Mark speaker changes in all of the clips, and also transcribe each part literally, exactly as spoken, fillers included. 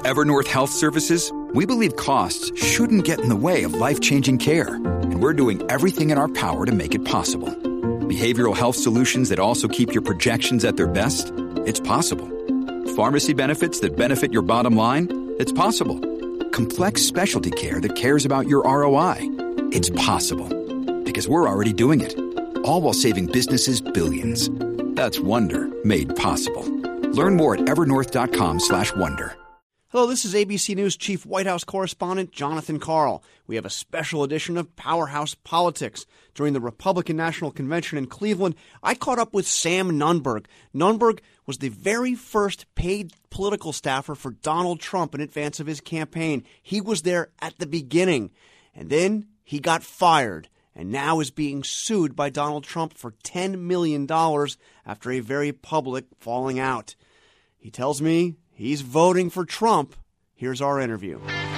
Speaker 1: At Evernorth Health Services, we believe costs shouldn't get in the way of life-changing care, and we're doing everything in our power to make it possible. Behavioral health solutions that also keep your projections at their best? It's possible. Pharmacy benefits that benefit your bottom line? It's possible. Complex specialty care that cares about your R O I? It's possible. Because we're already doing it. All while saving businesses billions. That's Wonder made possible. Learn more at evernorth.com slash wonder.
Speaker 2: Hello, this is A B C News Chief White House Correspondent Jonathan Karl. We have a special edition of Powerhouse Politics. During the Republican National Convention in Cleveland, I caught up with Sam Nunberg. Nunberg was the very first paid political staffer for Donald Trump in advance of his campaign. He was there at the beginning. And then he got fired and now is being sued by Donald Trump for ten million dollars after a very public falling out. He tells me he's voting for Trump. Here's our interview.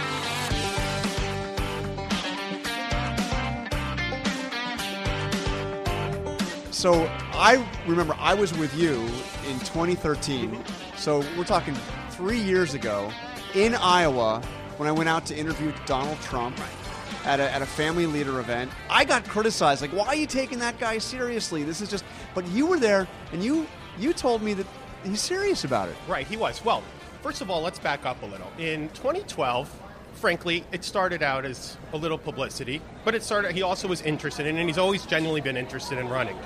Speaker 2: So I remember I was with you in twenty thirteen. So we're talking three years ago in Iowa when I went out to interview Donald Trump at a, at a family leader event. I got criticized, like, why are you taking that guy seriously? This is just, but you were there and you you told me that he's serious about it.
Speaker 3: Right, he was. Well, first of all, let's back up a little. In twenty twelve, frankly, it started out as a little publicity, but it started. He also was interested in it, and he's always genuinely been interested in running.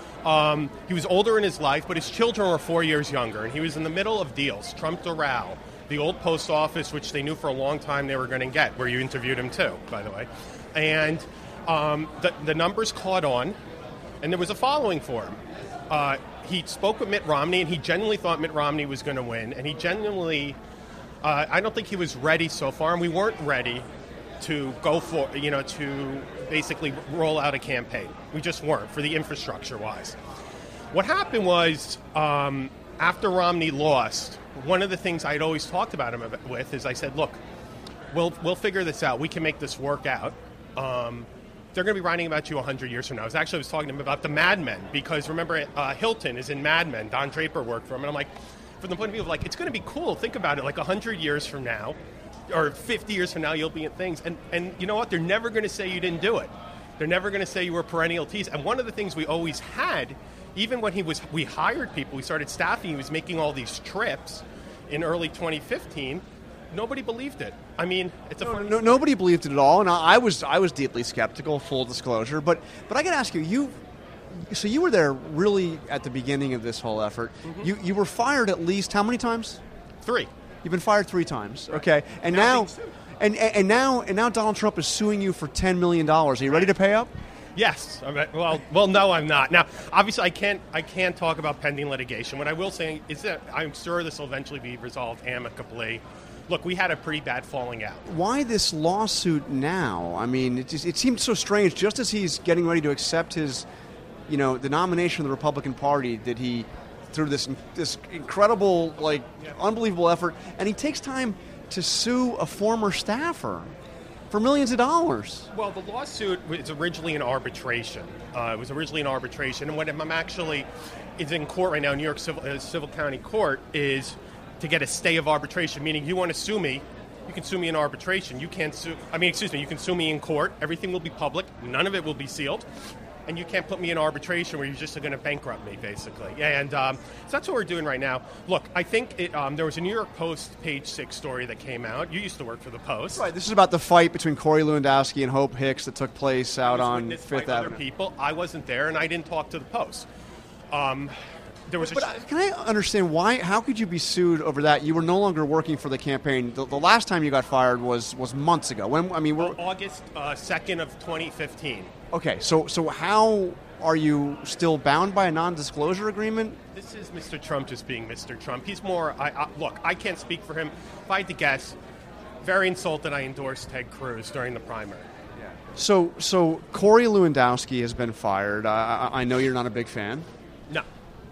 Speaker 3: Um, he was older in his life, but his children were four years younger, and he was in the middle of deals. Trump Doral, the old post office, which they knew for a long time they were going to get, where you interviewed him too, by the way. And um, the, the numbers caught on, and there was a following for him. Uh, he spoke with Mitt Romney, and he genuinely thought Mitt Romney was going to win, and he genuinely, uh, I don't think he was ready so far, and we weren't ready to go for, you know, to basically roll out a campaign. We just weren't, for the infrastructure-wise. What happened was, um, after Romney lost, one of the things I'd always talked about him with is I said, look, we'll we'll figure this out. We can make this work out. Um, they're going to be writing about you one hundred years from now. I was actually I was talking to him about the Mad Men, because remember, uh, Hilton is in Mad Men. Don Draper worked for him. And I'm like, from the point of view of, like, it's going to be cool. Think about it, like one hundred years from now, or fifty years from now, you'll be at things. And, and you know what? They're never going to say you didn't do it. They're never going to say you were a perennial tease. And one of the things we always had, even when he was, we hired people, we started staffing, he was making all these trips in early twenty fifteen, nobody believed it. I mean, it's a
Speaker 2: no,
Speaker 3: funny
Speaker 2: no, nobody believed it at all, and I, I was I was deeply skeptical, full disclosure. But but I got to ask you, you so you were there really at the beginning of this whole effort. Mm-hmm. You you were fired at least how many times?
Speaker 3: Three.
Speaker 2: You've been fired three times.
Speaker 3: Right.
Speaker 2: Okay, and
Speaker 3: now,
Speaker 2: now and, and and now and now Donald Trump is suing you for ten million dollars. Are you ready to pay up?
Speaker 3: Yes. I mean, well, well, no, I'm not. Now, obviously, I can't. I can't talk about pending litigation. What I will say is that I'm sure this will eventually be resolved amicably. Look, we had a pretty bad falling out.
Speaker 2: Why this lawsuit now? I mean, it just it seemed so strange. Just as he's getting ready to accept his, you know, the nomination of the Republican Party, that he through this this incredible, like, yeah. unbelievable effort, and he takes time to sue a former staffer for millions of dollars.
Speaker 3: Well, the lawsuit was originally an arbitration. Uh, it was originally an arbitration, and what I'm actually is in court right now, New York Civil, uh, Civil County Court, is to get a stay of arbitration, meaning you want to sue me, you can sue me in arbitration. You can't sue, I mean, excuse me, you can sue me in court. Everything will be public. None of it will be sealed. And you can't put me in arbitration where you're just going to bankrupt me, basically. And um, so that's what we're doing right now. Look, I think it, um, there was a New York Post page six story that came out. You used to work for the Post.
Speaker 2: Right. This is about the fight between Corey Lewandowski and Hope Hicks that took place out on Fifth
Speaker 3: by
Speaker 2: Avenue.
Speaker 3: Other people. I wasn't there, and I didn't talk to the Post. Um, there was.
Speaker 2: But,
Speaker 3: a
Speaker 2: but can I understand why? How could you be sued over that? You were no longer working for the campaign. The, the last time you got fired was was months ago. When I mean, we're,
Speaker 3: well, August uh, second of twenty fifteen.
Speaker 2: Okay, so so how are you still bound by a non-disclosure agreement?
Speaker 3: This is Mister Trump just being Mister Trump. He's more, I, I, look, I can't speak for him. If I had to guess, very insulted I endorsed Ted Cruz during the primary.
Speaker 2: Yeah. So so Corey Lewandowski has been fired. I, I know you're not a big fan.
Speaker 3: No.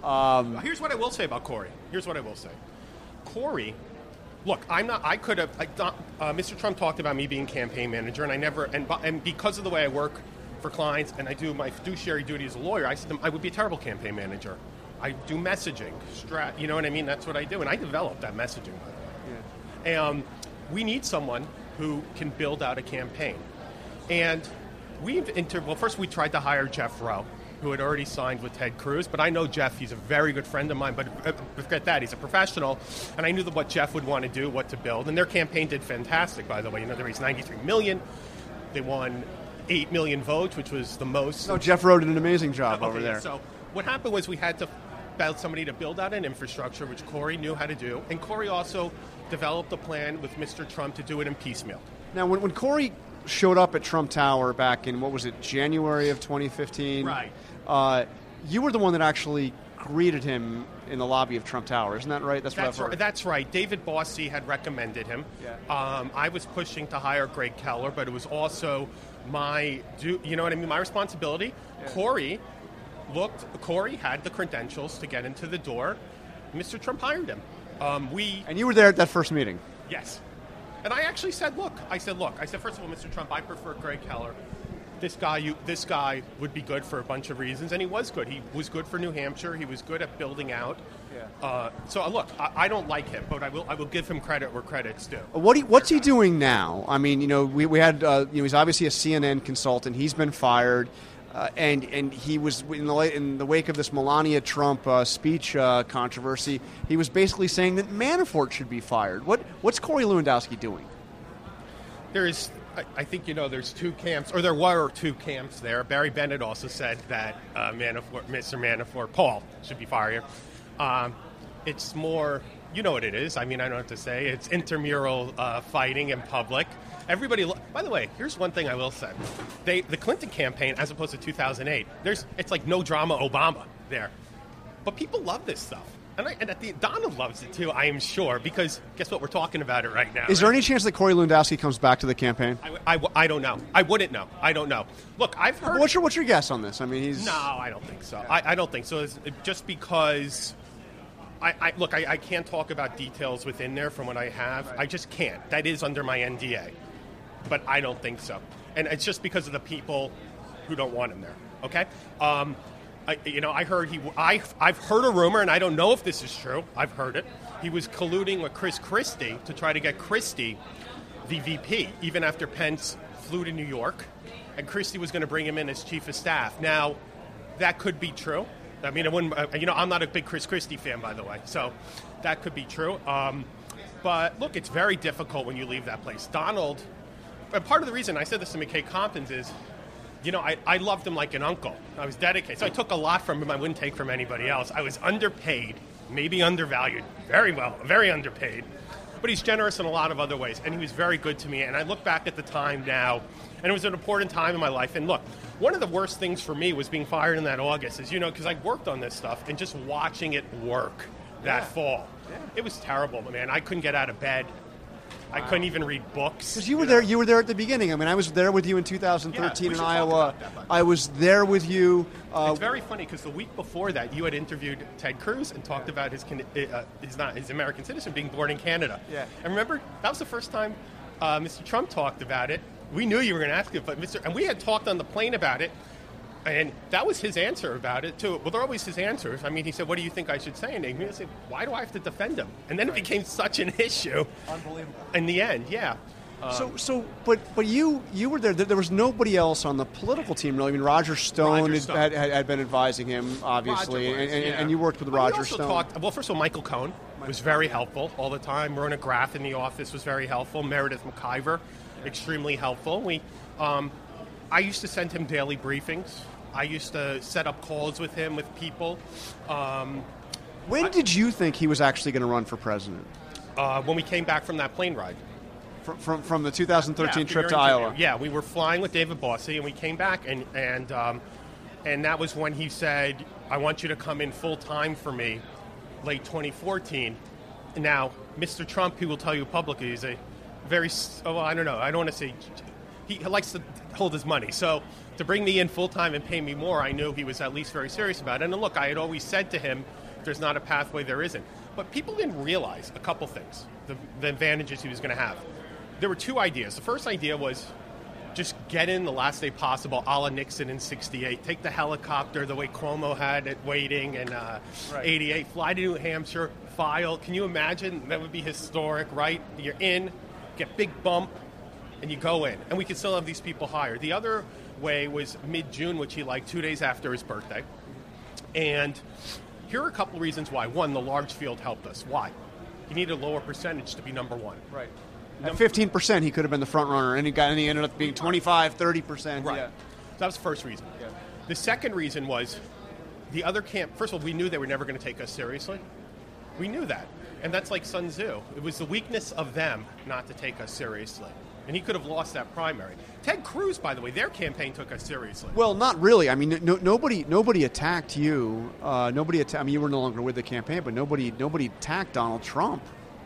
Speaker 3: Um, Here's what I will say about Corey. Here's what I will say. Corey, look, I'm not, I could have, I, uh, Mister Trump talked about me being campaign manager, and I never, and, and because of the way I work for clients, and I do my fiduciary duty as a lawyer, I said to them, I would be a terrible campaign manager. I do messaging, strat, you know what I mean? That's what I do, and I developed that messaging, by the way. Um, we need someone who can build out a campaign. And we've inter- well, first we tried to hire Jeff Rowe, who had already signed with Ted Cruz. But I know Jeff, he's a very good friend of mine. But uh, forget that, he's a professional. And I knew that what Jeff would want to do, what to build. And their campaign did fantastic, by the way. You know, they raised ninety-three million dollars. They won eight million votes, which was the most.
Speaker 2: No, Jeff Rowe did an amazing job
Speaker 3: okay,
Speaker 2: over there.
Speaker 3: So what happened was we had to found somebody to build out an infrastructure, which Corey knew how to do. And Corey also developed a plan with Mister Trump to do it in piecemeal.
Speaker 2: Now, when, when Corey showed up at Trump Tower back in, what was it, January of twenty fifteen?
Speaker 3: Right.
Speaker 2: Uh, you were the one that actually greeted him in the lobby of Trump Tower. Isn't that right? That's what
Speaker 3: That's
Speaker 2: I've heard.
Speaker 3: right. That's right. David Bossie had recommended him.
Speaker 2: Yeah.
Speaker 3: Um, I was pushing to hire Greg Keller, but it was also my, do you know what I mean, my responsibility.
Speaker 2: Yeah.
Speaker 3: Corey looked, Corey had the credentials to get into the door. Mister Trump hired him. Um, we
Speaker 2: And you were there at that first meeting?
Speaker 3: Yes. And I actually said, look, I said, look, I said, first of all, Mister Trump, I prefer Greg Keller. This guy, you, this guy would be good for a bunch of reasons, and he was good. He was good for New Hampshire. He was good at building out.
Speaker 2: Yeah.
Speaker 3: Uh, so uh, look, I, I don't like him, but I will, I will give him credit where credit's due.
Speaker 2: What he, what's he doing now? I mean, you know, we, we had, uh, you know, he's obviously a C N N consultant. He's been fired, uh, and and he was in the in the wake of this Melania Trump uh, speech uh, controversy. He was basically saying that Manafort should be fired. What what's Corey Lewandowski doing?
Speaker 3: There is, I, I think, you know, there's two camps, or there were two camps there. Barry Bennett also said that uh, Manafort, Mister Manafort, Paul, should be fired. Um, it's more, you know what it is. I mean, I don't have to say. It's intramural uh, fighting in public. Everybody, lo- by the way, here's one thing I will say. They, the Clinton campaign, as opposed to two thousand eight, there's, it's like no drama Obama there. But people love this stuff. And, I, and at the, Donald loves it too, I am sure, because guess what? We're talking about it right now.
Speaker 2: Is there any chance that Corey Lewandowski comes back to the campaign?
Speaker 3: I, I, I don't know. I wouldn't know. I don't know. Look, I've heard...
Speaker 2: What's your, what's your guess on this? I mean, he's...
Speaker 3: No, I don't think so. I, I don't think so. It's just because... I, I Look, I, I can't talk about details within there from what I have. Right. I just can't. That is under my N D A. But I don't think so. And it's just because of the people who don't want him there. Okay? Um... I, you know, I heard he. I, I've heard a rumor, and I don't know if this is true. I've heard it. He was colluding with Chris Christie to try to get Christie the V P, even after Pence flew to New York, and Christie was going to bring him in as chief of staff. Now, that could be true. I mean, it wouldn't. Uh, you know, I'm not a big Chris Christie fan, by the way, so that could be true. Um, but look, it's very difficult when you leave that place. Donald. And part of the reason I said this to McKay Compton's is, you know, I, I loved him like an uncle. I was dedicated. So I took a lot from him I wouldn't take from anybody else. I was underpaid, maybe undervalued, very well, very underpaid. But he's generous in a lot of other ways, and he was very good to me. And I look back at the time now, and it was an important time in my life. And look, one of the worst things for me was being fired in that August, is, you know, because I worked on this stuff, and just watching it work that yeah. fall. Yeah. It was terrible, man. I couldn't get out of bed. I couldn't even read books.
Speaker 2: Because you were you know? there, you were there at the beginning. I mean, I was there with you in two thousand thirteen
Speaker 3: yeah,
Speaker 2: in Iowa.
Speaker 3: That,
Speaker 2: I was there with you.
Speaker 3: Uh, it's very funny because the week before that, you had interviewed Ted Cruz and talked about his uh, his not his American citizen being born in Canada.
Speaker 2: Yeah.
Speaker 3: And remember, that was the first time uh, Mister Trump talked about it. We knew you were going to ask it, but Mister and we had talked on the plane about it. And that was his answer about it, too. Well, they're always his answers. I mean, he said, what do you think I should say? And he said, why do I have to defend him? And then right. it became such an issue.
Speaker 2: Unbelievable.
Speaker 3: In the end, yeah. Um,
Speaker 2: so, so, but, but you, you were there. There was nobody else on the political team, really. I mean, Roger Stone,
Speaker 3: Roger
Speaker 2: had,
Speaker 3: Stone.
Speaker 2: Had, had been advising him, obviously,
Speaker 3: was,
Speaker 2: and, and,
Speaker 3: yeah.
Speaker 2: and you worked with
Speaker 3: well,
Speaker 2: Roger
Speaker 3: also
Speaker 2: Stone.
Speaker 3: Talked, well, first of all, Michael Cohen Michael was very helpful all the time. Rona Graff in the office was very helpful. Meredith McIver, extremely helpful. We, um, I used to send him daily briefings. I used to set up calls with him, with people. Um,
Speaker 2: when
Speaker 3: I,
Speaker 2: did you think he was actually going to run for president?
Speaker 3: Uh, when we came back from that plane ride.
Speaker 2: From from, from the two thousand thirteen
Speaker 3: yeah,
Speaker 2: trip to
Speaker 3: interview.
Speaker 2: Iowa?
Speaker 3: Yeah, we were flying with David Bossie, and we came back, and and um, and that was when he said, I want you to come in full-time for me, late twenty fourteen. Now, Mister Trump, he will tell you publicly, is a very, oh, well, I don't know, I don't want to say, he likes to hold his money, so to bring me in full-time and pay me more, I knew he was at least very serious about it. And look, I had always said to him, if there's not a pathway, there isn't. But people didn't realize a couple things, the, the advantages he was going to have. There were two ideas. The first idea was just get in the last day possible, a la Nixon in sixty-eight. Take the helicopter the way Cuomo had it waiting in uh, right. eighty-eight, fly to New Hampshire, file. Can you imagine? That would be historic, right? You're in, get big bump, and you go in. And we could still have these people hired. The other way was mid-June, which he liked, two days after his birthday. And here are a couple reasons why. One, the large field helped us. Why? You need a lower percentage to be number one.
Speaker 2: Right. At fifteen percent, he could have been the front runner, and he got and he ended up being twenty-five, thirty percent.
Speaker 3: Right.
Speaker 2: Yeah.
Speaker 3: So that was the first reason.
Speaker 2: Yeah.
Speaker 3: The second reason was the other camp. First of all, we knew they were never going to take us seriously. We knew that. And that's like Sun Tzu. It was the weakness of them not to take us seriously. And he could have lost that primary. Ted Cruz, by the way, their campaign took us seriously.
Speaker 2: Well, not really. I mean, no, nobody nobody attacked you. Uh, nobody atta- I mean, you were no longer with the campaign, but nobody nobody attacked Donald Trump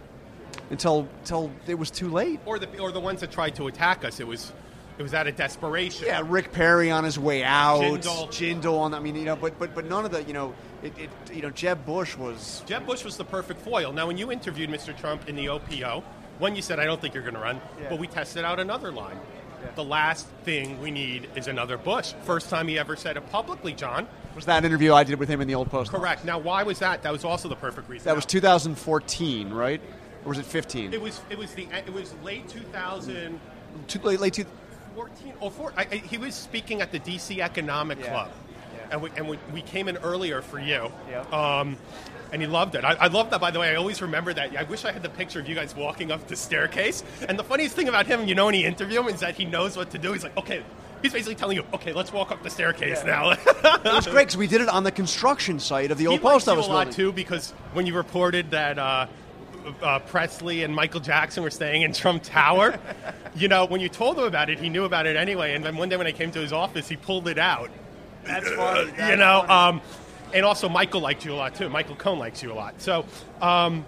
Speaker 2: until until it was too late.
Speaker 3: Or the or the ones that tried to attack us, it was it was out of desperation.
Speaker 2: Yeah, Rick Perry on his way out,
Speaker 3: Jindal,
Speaker 2: Jindal on. I mean, you know, but but but none of the, you know, it, it you know, Jeb Bush was.
Speaker 3: Jeb Bush was the perfect foil. Now, when you interviewed Mister Trump in the O P O, one, you said, I don't think you're going to run,
Speaker 2: yeah.
Speaker 3: but we tested out another line.
Speaker 2: Yeah.
Speaker 3: The last thing we need is another Bush. First time he ever said it publicly, John.
Speaker 2: Was that interview I did with him in the Old Post?
Speaker 3: Correct. Now, why was that? That was also the perfect reason.
Speaker 2: That was two thousand fourteen, right? Or was it fifteen?
Speaker 3: It was. It was the. It was late two thousand.
Speaker 2: Too late. Late two.
Speaker 3: fourteen or four. I, I, he was speaking at the D C Economic
Speaker 2: Yeah.
Speaker 3: Club,
Speaker 2: Yeah.
Speaker 3: and we and we, we came in earlier for you.
Speaker 2: Yeah.
Speaker 3: Um, and he loved it. I, I love that, by the way. I always remember that. I wish I had the picture of you guys walking up the staircase. And the funniest thing about him, you know, when you interview him, is that he knows what to do. He's like, okay. He's basically telling you, okay, let's walk up the staircase
Speaker 2: Yeah.
Speaker 3: now.
Speaker 2: It was great because we did it on the construction site of the
Speaker 3: He
Speaker 2: old
Speaker 3: likes
Speaker 2: post
Speaker 3: you
Speaker 2: office
Speaker 3: a lot,
Speaker 2: building.
Speaker 3: too, because when you reported that uh, uh, Presley and Michael Jackson were staying in Trump Tower, you know, when you told him about it, he knew about it anyway. And then one day when I came to his office, he pulled it out.
Speaker 2: That's funny. That's
Speaker 3: you know,
Speaker 2: funny.
Speaker 3: um, and also Michael liked you a lot, too. Michael Cohen likes you a lot. So, um,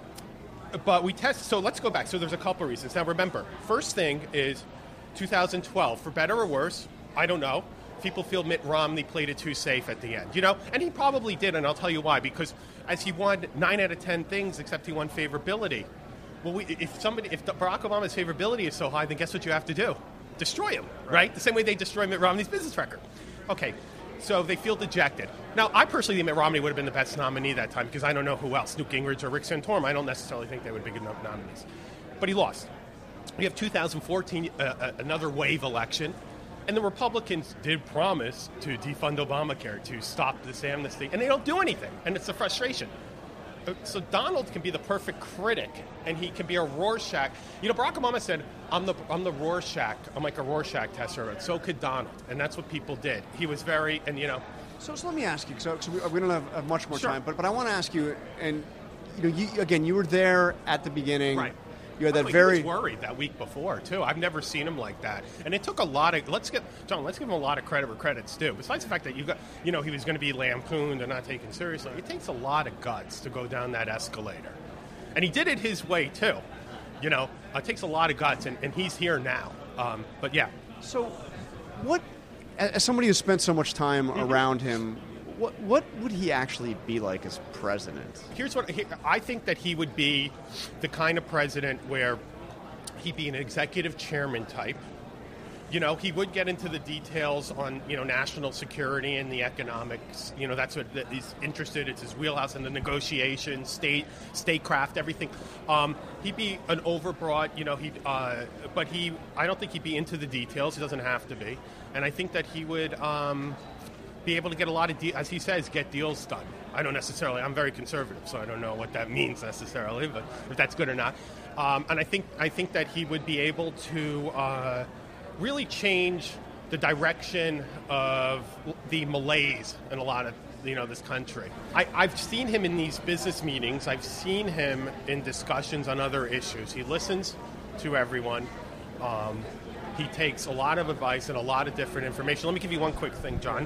Speaker 3: but we test. So let's go back. So there's a couple of reasons. Now, remember, first thing is two thousand twelve. For better or worse, I don't know. People feel Mitt Romney played it too safe at the end, you know? And he probably did, and I'll tell you why. Because as he won nine out of ten things, except he won favorability. Well, we, if somebody, if Barack Obama's favorability is so high, then guess what you have to do? Destroy him, right? right? The same way they destroy Mitt Romney's business record. Okay, so they feel dejected. Now, I personally think Mitt Romney would have been the best nominee that time because I don't know who else, Newt Gingrich or Rick Santorum. I don't necessarily think they would be good enough nominees. But he lost. We have two thousand fourteen, uh, another wave election. And the Republicans did promise to defund Obamacare, to stop this amnesty, and they don't do anything, and it's a frustration. So Donald can be the perfect critic, and he can be a Rorschach. You know, Barack Obama said, I'm the I'm the Rorschach, I'm like a Rorschach tester, but so could Donald, and that's what people did. He was very, and you know.
Speaker 2: So, so let me ask you, so, so we, we don't have, have much more
Speaker 3: Sure.
Speaker 2: time, but, but I want to ask you, and you know, you, again, you were there at the beginning.
Speaker 3: Right.
Speaker 2: You had
Speaker 3: By
Speaker 2: that
Speaker 3: the way,
Speaker 2: very.
Speaker 3: He was worried that week before too. I've never seen him like that, and it took a lot of. Let's get John. Let's give him a lot of credit where credit's due. Besides the fact that you got, you know, he was going to be lampooned and not taken seriously. It takes a lot of guts to go down that escalator, and he did it his way too. You know, it takes a lot of guts, and, and he's here now. Um, but yeah.
Speaker 2: So, what, as somebody who spent so much time
Speaker 3: Mm-hmm.
Speaker 2: around him, what what would he actually be like as president?
Speaker 3: Here's what he, I think that he would be the kind of president where he'd be an executive chairman type. You know, he would get into the details on, you know, national security and the economics. You know, that's what that he's interested. It's his wheelhouse in the negotiations, state, statecraft, everything. Um, he'd be an overbroad, you know, he'd, uh, but he, I don't think he'd be into the details. He doesn't have to be. And I think that he would um, be able to get a lot of, de- as he says, get deals done. I don't necessarily, I'm very conservative, so I don't know what that means necessarily, but if that's good or not. Um, and I think I think that he would be able to uh, really change the direction of the malaise in a lot of, you know, this country. I, I've seen him in these business meetings. I've seen him in discussions on other issues. He listens to everyone. Um, he takes a lot of advice and a lot of different information. Let me give you one quick thing, John.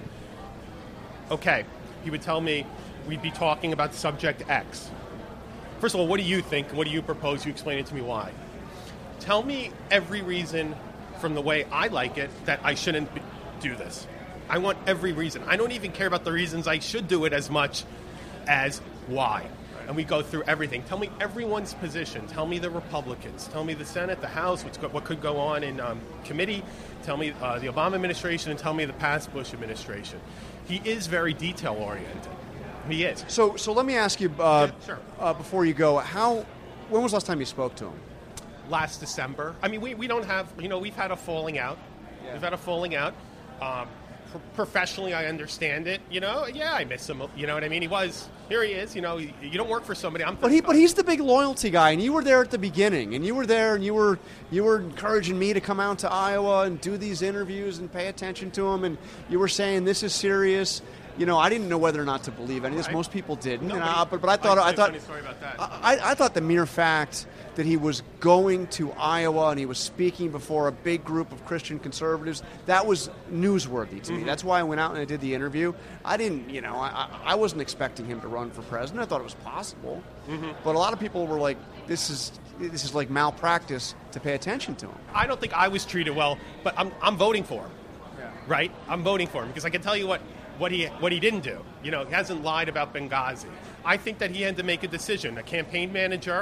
Speaker 3: Okay, he would tell me we'd be talking about subject X. First of all, what do you think? What do you propose? You explain it to me why. Tell me every reason from the way I like it that I shouldn't be, do this. I want every reason. I don't even care about the reasons I should do it as much as why. And we go through everything. Tell me everyone's position. Tell me the Republicans. Tell me the Senate, the House, what's go, what could go on in um, committee. Tell me uh, the Obama administration, and tell me the past Bush administration. He is very detail-oriented. He is.
Speaker 2: So, so let me ask you uh,
Speaker 3: Yeah, sure.
Speaker 2: uh, before you go, how? When was the last time you spoke to him?
Speaker 3: Last December. I mean, we, we don't have, you know, we've had a falling out.
Speaker 2: Yeah.
Speaker 3: We've had a falling out. Um, pro- professionally, I understand it. You know, yeah, I miss him. You know what I mean? He was, here he is. You know, you, you don't work for somebody. I'm
Speaker 2: But he, but he's the big loyalty guy, and you were there at the beginning, and you were there, and you were you were encouraging me to come out to Iowa and do these interviews and pay attention to him, and you were saying this is serious. You know, I didn't know whether or not to believe any of this.
Speaker 3: Right.
Speaker 2: Most people didn't.
Speaker 3: Nobody-
Speaker 2: and I, but, but I thought
Speaker 3: I
Speaker 2: I
Speaker 3: can
Speaker 2: thought
Speaker 3: tell you a funny story about that.
Speaker 2: I, I thought the mere fact that he was going to Iowa and he was speaking before a big group of Christian conservatives, that was newsworthy to me.
Speaker 3: Mm-hmm.
Speaker 2: That's why I went out and I did the interview. I didn't, you know, I, I wasn't expecting him to run for president. I thought it was possible.
Speaker 3: Mm-hmm.
Speaker 2: But a lot of people were like, this is this is like malpractice to pay attention to him.
Speaker 3: I don't think I was treated well, but I'm, I'm voting for him.
Speaker 2: Yeah.
Speaker 3: Right? I'm voting for him because I can tell you what, what he what he didn't do. You know, he hasn't lied about Benghazi. I think that he had to make a decision. A campaign manager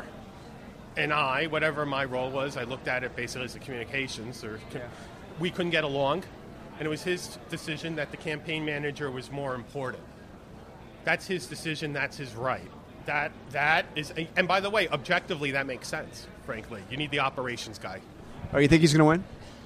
Speaker 3: and I, whatever my role was, I looked at it basically as a communications. Or
Speaker 2: Yeah.
Speaker 3: we couldn't get along, and it was his decision that the campaign manager was more important. That's his decision. That's his right. That that is, and by the way, objectively, that makes sense. Frankly, you need the operations guy.
Speaker 2: Oh, you think he's going to win?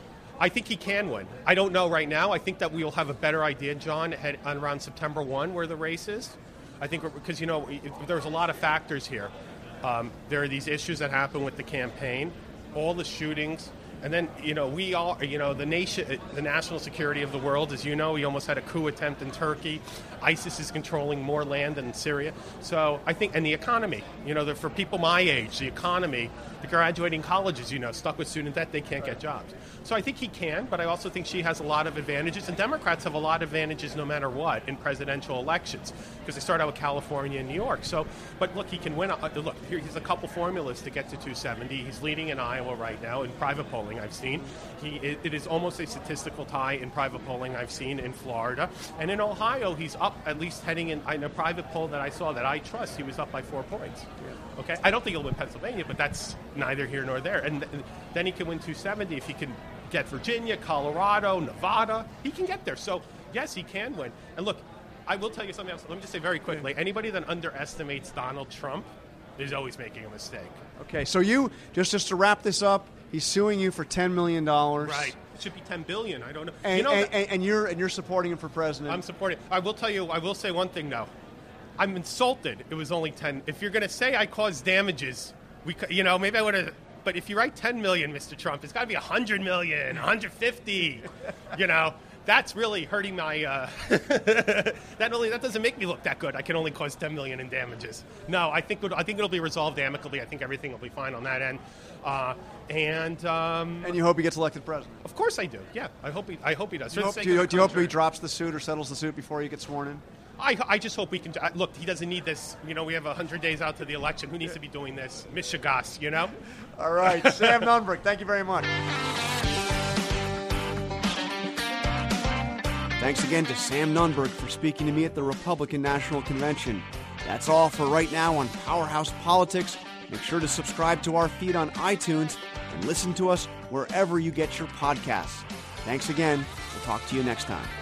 Speaker 3: I think he can win. I don't know right now. I think that we will have a better idea, John, at, on around September first, where the race is. I think because, you know, it, there's a lot of factors here. Um, there are these issues that happen with the campaign, all the shootings, and then, you know, we all, you know, the nation, the national security of the world, as you know, we almost had a coup attempt in Turkey. ISIS is controlling more land than Syria. So I think, and the economy, you know, the, for people my age, the economy, the graduating colleges, you know, stuck with student debt, they can't get jobs. So I think he can, but I also think she has a lot of advantages, and Democrats have a lot of advantages no matter what in presidential elections, because they start out with California and New York. So, but look, he can win. Uh, look, here, he's a couple formulas to get to two seventy. He's leading in Iowa right now in private polling I've seen. He it, it is almost a statistical tie in private polling I've seen in Florida. And in Ohio, he's up at least heading in, in a private poll that I saw that I trust. He was up by four points. Yeah. Okay, I don't think he'll win Pennsylvania, but that's neither here nor there. And th- then he can win two seventy if he can get Virginia, Colorado, Nevada. He can get there. So, yes, he can win. And look, I will tell you something else. Let me just say very quickly. Anybody that underestimates Donald Trump is always making a mistake.
Speaker 2: Okay, so you, just, just to wrap this up, he's suing you for ten million dollars.
Speaker 3: Right. It should be ten billion dollars. I don't know.
Speaker 2: And,
Speaker 3: you know
Speaker 2: and,
Speaker 3: that-
Speaker 2: and, and you're and you're supporting him for president.
Speaker 3: I'm supporting. I will tell you, I will say one thing, though. I'm insulted. It was only ten. If you're going to say I caused damages, we, c- you know, maybe I would have. But if you write ten million, Mister Trump, it's got to be one hundred million, one hundred fifty. You know, that's really hurting my. Uh, that only that doesn't make me look that good. I can only cause ten million in damages. No, I think it, I think it'll be resolved amicably. I think everything will be fine on that end. Uh, and um,
Speaker 2: and you hope he gets elected president.
Speaker 3: of course I do. Yeah, I hope he. I hope he does.
Speaker 2: Do you,
Speaker 3: For
Speaker 2: hope,
Speaker 3: the sake
Speaker 2: do, you,
Speaker 3: of the
Speaker 2: do you hope he
Speaker 3: country.
Speaker 2: drops the suit or settles the suit before you get sworn in?
Speaker 3: I, I just hope we can. uh, Look, he doesn't need this. You know, we have one hundred days out to the election. Who needs to be doing this? Michigas, you know?
Speaker 2: All right, Sam Nunberg, thank you very much. Thanks again to Sam Nunberg for speaking to me at the Republican National Convention. That's all for right now on Powerhouse Politics. Make sure to subscribe to our feed on iTunes and listen to us wherever you get your podcasts. Thanks again. We'll talk to you next time.